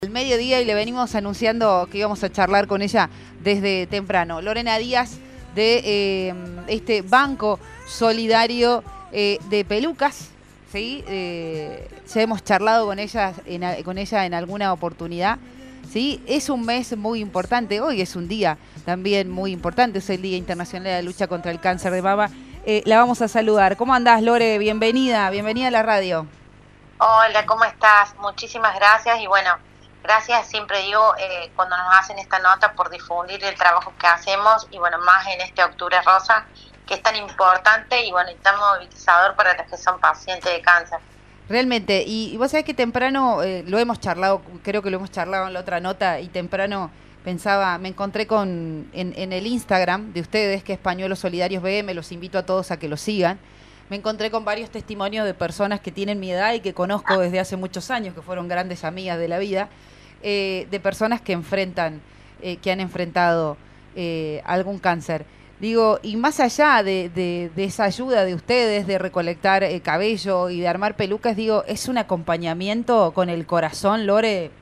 El mediodía y le venimos anunciando que íbamos a charlar con ella desde temprano. Lorena Díaz de este Banco Solidario de Pelucas, ¿sí? Ya hemos charlado con ella en alguna oportunidad, ¿sí? Es un mes muy importante, hoy es un día también muy importante, es el Día Internacional de la Lucha contra el Cáncer de Mama. La vamos a saludar. ¿Cómo andás, Lore? Bienvenida a la radio. Hola, ¿cómo estás? Muchísimas gracias y bueno, gracias siempre digo cuando nos hacen esta nota por difundir el trabajo que hacemos y bueno, más en este Octubre Rosa que es tan importante y bueno, y tan movilizador para los que son pacientes de cáncer. Realmente, y vos sabés que temprano lo hemos charlado, creo que lo hemos charlado en la otra nota, y temprano pensaba, me encontré en el Instagram de ustedes, que es Pañuelos Solidarios BM, los invito a todos a que lo sigan. Me encontré con varios testimonios de personas que tienen mi edad y que conozco desde hace muchos años, que fueron grandes amigas de la vida, de personas que que han enfrentado algún cáncer. Digo, y más allá de esa ayuda de ustedes, de recolectar cabello y de armar pelucas, digo, es un acompañamiento con el corazón, Lore.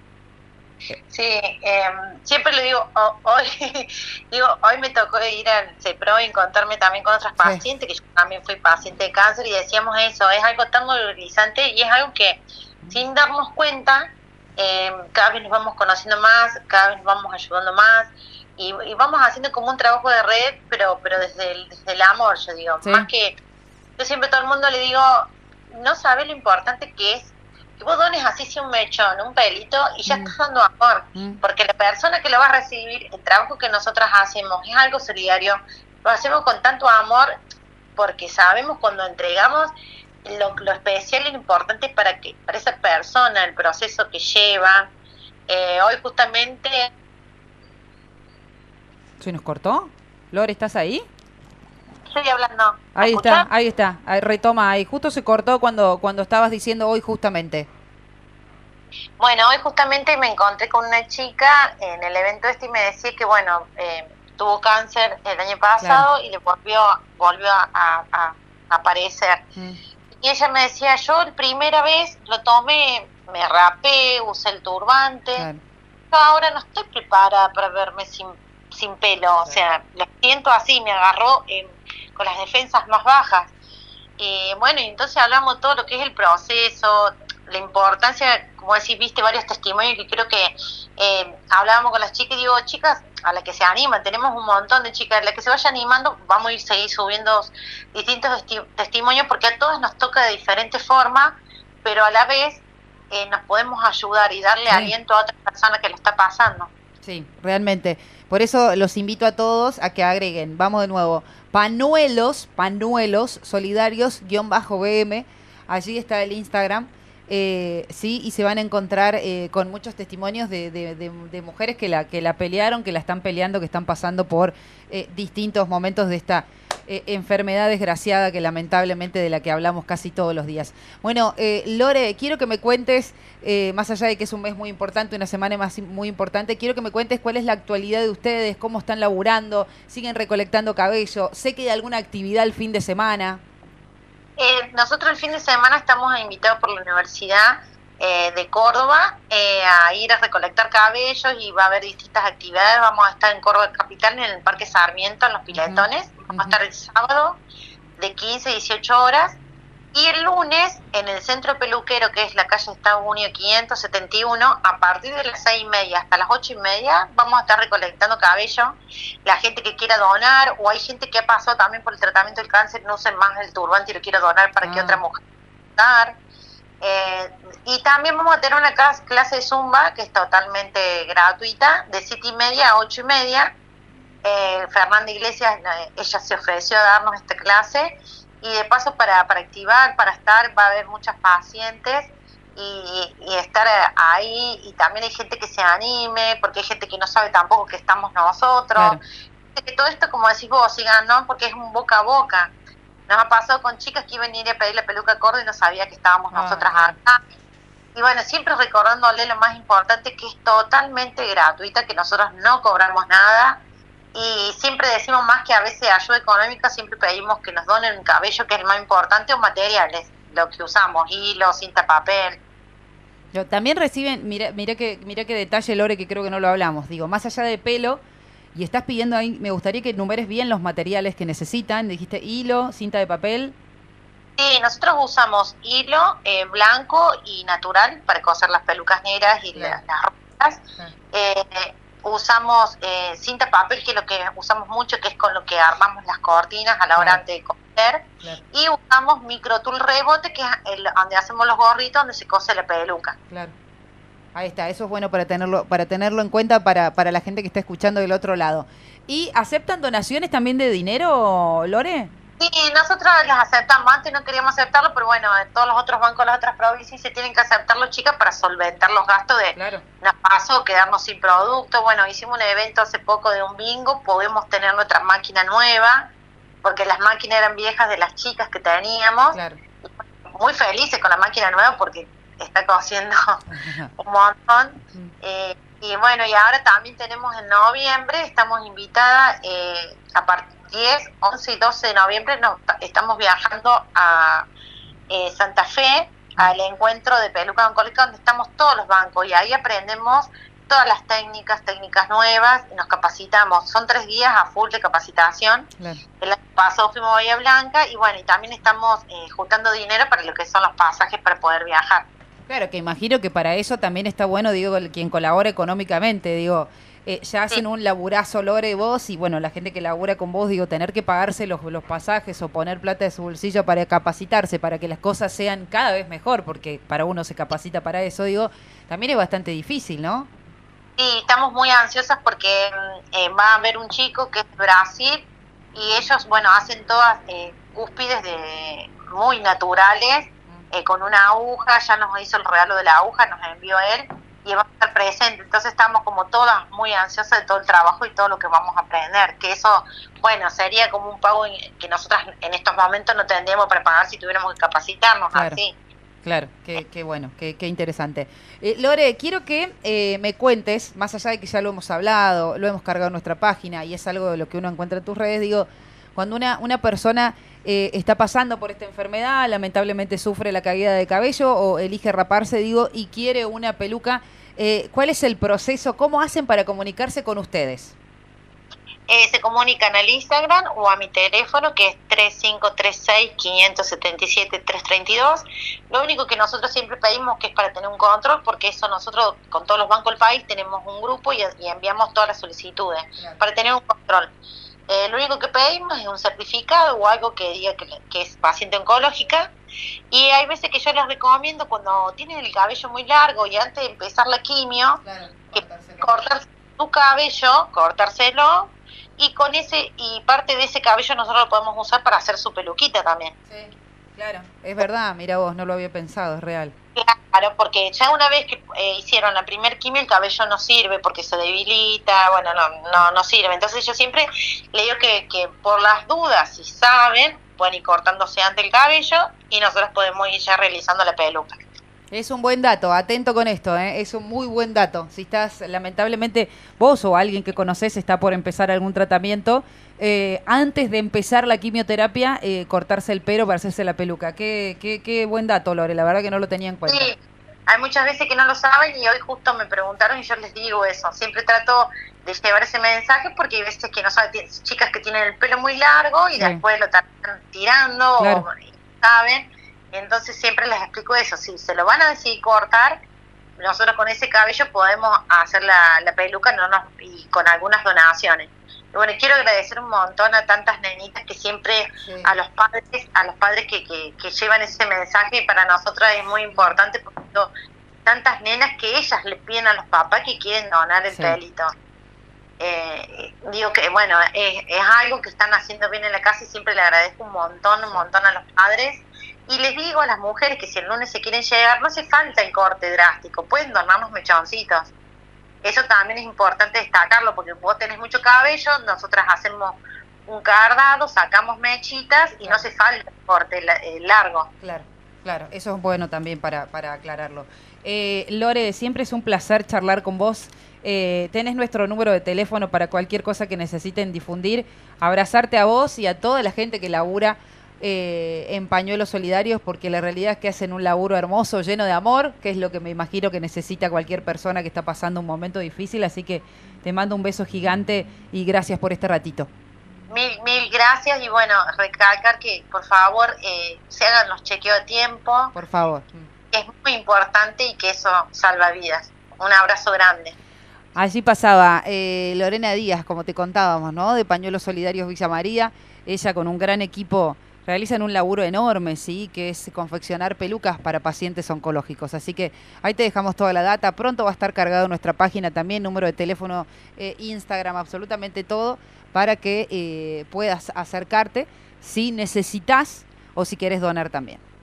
Sí, siempre le digo, hoy hoy me tocó ir al CEPRO y encontrarme también con otras pacientes, que yo también fui paciente de cáncer, y decíamos eso, es algo tan movilizante y es algo que sin darnos cuenta, cada vez nos vamos conociendo más, cada vez nos vamos ayudando más, y vamos haciendo como un trabajo de red, pero desde el amor, yo digo, Sí. más que, yo siempre a todo el mundo le digo, no sabe lo importante que es que vos dones así sea un mechón, un pelito, y ya estás dando amor, porque la persona que lo va a recibir, el trabajo que nosotras hacemos es algo solidario, lo hacemos con tanto amor, porque sabemos cuando entregamos lo especial y lo importante para esa persona, el proceso que lleva. Hoy justamente... ¿Se nos cortó? Lore, ¿estás ahí? Estoy hablando. Ahí está, ahí, retoma ahí. Justo se cortó cuando estabas diciendo hoy justamente. Bueno, hoy justamente me encontré con una chica en el evento y me decía que, bueno, tuvo cáncer el año pasado, claro, y le volvió a aparecer. Y ella me decía, yo la primera vez lo tomé, me rapé, usé el turbante, claro, yo ahora no estoy preparada para verme sin pelo, claro, o sea, lo siento así, me agarró con las defensas más bajas. Y bueno, y entonces hablamos todo lo que es el proceso, la importancia, como decís, viste varios testimonios que creo que hablábamos con las chicas y digo, chicas, a las que se animan, tenemos un montón de chicas, a las que se vayan animando, vamos a seguir subiendo distintos testimonios porque a todas nos toca de diferente forma, pero a la vez nos podemos ayudar y darle aliento a otra persona que lo está pasando. Sí, realmente. Por eso los invito a todos a que agreguen, vamos de nuevo, pañuelos solidarios-BM, allí está el Instagram, sí, y se van a encontrar con muchos testimonios de mujeres que la pelearon, que la están peleando, que están pasando por distintos momentos de esta enfermedad desgraciada que lamentablemente de la que hablamos casi todos los días. Bueno, Lore, quiero que me cuentes, más allá de que es un mes muy importante, una semana muy importante, quiero que me cuentes cuál es la actualidad de ustedes, cómo están laburando, siguen recolectando cabello, sé que hay alguna actividad el fin de semana. Nosotros el fin de semana estamos invitados por la Universidad de Córdoba a ir a recolectar cabellos y va a haber distintas actividades. Vamos a estar en Córdoba Capital, en el Parque Sarmiento, en los piletones. Vamos a estar el sábado de 15 a 18 horas. Y el lunes, en el centro peluquero, que es la calle Estados Unidos 571, a partir de las 6:30 hasta las 8:30, vamos a estar recolectando cabello. La gente que quiera donar, o hay gente que ha pasado también por el tratamiento del cáncer, no usen más el turbante y lo quiero donar para que otra mujer pueda dar. Y también vamos a tener una clase de Zumba, que es totalmente gratuita, de 7:30 a 8:30. Fernanda Iglesias, ella se ofreció a darnos esta clase. Y de paso para activar, para estar, va a haber muchas pacientes y estar ahí, y también hay gente que se anime, porque hay gente que no sabe tampoco que estamos nosotros. Claro. Que todo esto, como decís vos, sigan, ¿no? Porque es un boca a boca. Nos ha pasado con chicas que iban a ir a pedir la peluca a Córdoba y no sabía que estábamos nosotras acá. Y bueno, siempre recordándole lo más importante, que es totalmente gratuita, que nosotros no cobramos nada. Y siempre decimos, más que a veces ayuda económica, siempre pedimos que nos donen cabello, que es el más importante, o materiales, lo que usamos, hilo, cinta, papel. También reciben, mira qué detalle, Lore, que creo que no lo hablamos. Digo, más allá de pelo, y estás pidiendo ahí, me gustaría que enumeres bien los materiales que necesitan. Dijiste hilo, cinta de papel. Sí, nosotros usamos hilo blanco y natural para coser las pelucas negras y las ruedas. Usamos cinta papel, que es lo que usamos mucho, que es con lo que armamos las cortinas a la hora de coser. Y usamos microtul rebote, que es donde hacemos los gorritos, donde se cose la peluca. Claro. Ahí está, eso es bueno para tenerlo en cuenta para la gente que está escuchando del otro lado. ¿Y aceptan donaciones también de dinero, Lore? Sí, nosotros las aceptamos. Antes no queríamos aceptarlo, pero bueno, en todos los otros bancos, las otras provincias se tienen que aceptarlo, chicas, para solventar los gastos de nos pasó, quedarnos sin producto. Bueno, hicimos un evento hace poco de un bingo, podemos tener nuestra máquina nueva, porque las máquinas eran viejas de las chicas que teníamos. Claro. Muy felices con la máquina nueva porque está cosiendo un montón. Y bueno, y ahora también tenemos en noviembre, estamos invitadas a partir 10, 11 y 12 de noviembre, estamos viajando a Santa Fe, al encuentro de peluca oncólica, donde estamos todos los bancos, y ahí aprendemos todas las técnicas nuevas, y nos capacitamos. Son 3 días a full de capacitación. Claro. El año pasado fuimos a Bahía Blanca, y bueno, y también estamos juntando dinero para lo que son los pasajes para poder viajar. Claro, que imagino que para eso también está bueno, digo, quien colabora económicamente, digo, ya hacen un laburazo, Lore, vos, y bueno, la gente que labura con vos, digo, tener que pagarse los pasajes o poner plata de su bolsillo para capacitarse, para que las cosas sean cada vez mejor, porque para uno se capacita para eso, digo, también es bastante difícil, ¿no? Sí, estamos muy ansiosas porque va a haber un chico que es de Brasil, y ellos, bueno, hacen todas cúspides muy naturales, con una aguja. Ya nos hizo el regalo de la aguja, nos envió él, y va a estar presente. Entonces estamos como todas muy ansiosas de todo el trabajo y todo lo que vamos a aprender, que eso, bueno, sería como un pago que nosotras en estos momentos no tendríamos para pagar si tuviéramos que capacitarnos. Claro. Así. Claro, qué bueno, qué interesante. Lore, quiero que me cuentes, más allá de que ya lo hemos hablado, lo hemos cargado en nuestra página y es algo de lo que uno encuentra en tus redes, digo, cuando una persona está pasando por esta enfermedad, lamentablemente sufre la caída de cabello o elige raparse, digo, y quiere una peluca, ¿cuál es el proceso? ¿Cómo hacen para comunicarse con ustedes? Se comunican al Instagram o a mi teléfono, que es 3536-577-332. Lo único que nosotros siempre pedimos, que es para tener un control, porque eso nosotros con todos los bancos del país tenemos un grupo y enviamos todas las solicitudes, claro, para tener un control. Lo único que pedimos es un certificado o algo que diga que es paciente oncológica, y hay veces que yo les recomiendo, cuando tienen el cabello muy largo y antes de empezar la quimio, claro, cortarse su cabello, cortárselo, y parte de ese cabello nosotros lo podemos usar para hacer su peluquita también. Sí, claro, es verdad, mira vos, no lo había pensado, es real. Claro, porque ya una vez que hicieron la primer quimio, el cabello no sirve porque se debilita, bueno, no sirve. Entonces yo siempre le digo que por las dudas, si saben, pueden ir cortándose antes el cabello y nosotros podemos ir ya realizando la peluca. Es un buen dato, atento con esto, es un muy buen dato. Si estás, lamentablemente, vos o alguien que conocés está por empezar algún tratamiento, antes de empezar la quimioterapia, cortarse el pelo para hacerse la peluca. Qué buen dato, Lore, la verdad que no lo tenía en cuenta. Sí, hay muchas veces que no lo saben y hoy justo me preguntaron y yo les digo eso. Siempre trato de llevar ese mensaje porque hay veces que no saben, chicas que tienen el pelo muy largo y después lo están tirando, claro, o saben. Entonces siempre les explico eso, si se lo van a decidir cortar, nosotros con ese cabello podemos hacer la peluca y con algunas donaciones. Y bueno, quiero agradecer un montón a tantas nenitas que siempre, sí, a los padres que llevan ese mensaje, y para nosotros es muy importante porque tantas nenas que ellas le piden a los papás que quieren donar el, sí, pelito. Digo que bueno, es algo que están haciendo bien en la casa y siempre le agradezco un montón a los padres. Y les digo a las mujeres que si el lunes se quieren llegar, no hace falta el corte drástico, pueden donarnos mechoncitos. Eso también es importante destacarlo, porque vos tenés mucho cabello, nosotras hacemos un cardado, sacamos mechitas y, claro, no hace falta el corte largo. Claro, eso es bueno también para aclararlo. Lore, siempre es un placer charlar con vos. Tenés nuestro número de teléfono para cualquier cosa que necesiten difundir. Abrazarte a vos y a toda la gente que labura en Pañuelos Solidarios, porque la realidad es que hacen un laburo hermoso, lleno de amor, que es lo que me imagino que necesita cualquier persona que está pasando un momento difícil. Así que te mando un beso gigante y gracias por este ratito. Mil gracias, y bueno, recalcar que por favor se hagan los chequeos a tiempo. Por favor. Es muy importante y que eso salva vidas. Un abrazo grande. Allí pasaba Lorena Díaz, como te contábamos, ¿no? De Pañuelos Solidarios Villa María. Ella con un gran equipo realizan un laburo enorme, ¿sí? Que es confeccionar pelucas para pacientes oncológicos. Así que ahí te dejamos toda la data. Pronto va a estar cargado en nuestra página también, número de teléfono, Instagram, absolutamente todo, para que puedas acercarte si necesitas o si quieres donar también.